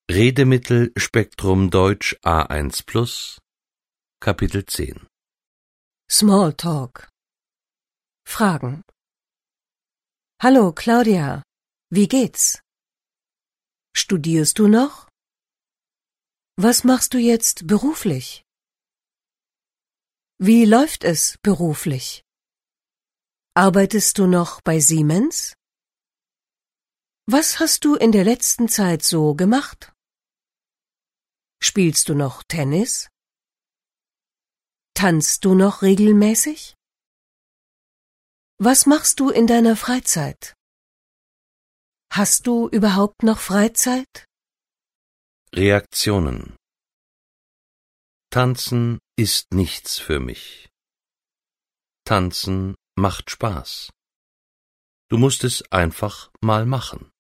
Redemittelspektrum Deutsch A1 Plus Kapitel 10 Smalltalk. Fragen. Hallo Claudia, wie geht's? Studierst du noch? Was machst du jetzt beruflich? Wie läuft es beruflich? Arbeitest du noch bei Siemens? Was hast du in der letzten Zeit so gemacht? Spielst du noch Tennis? Tanzt du noch regelmäßig? Was machst du in deiner Freizeit? Hast du überhaupt noch Freizeit? Reaktionen. Tanzen ist nichts für mich. Tanzen macht Spaß. Du musst es einfach mal machen.